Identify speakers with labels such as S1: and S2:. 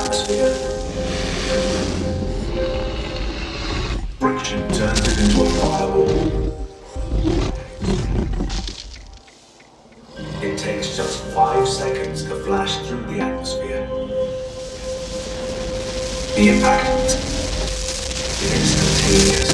S1: atmosphere. Friction turns it into a fireball. It takes just 5 seconds to flash through the atmosphere. The impact is instantaneous.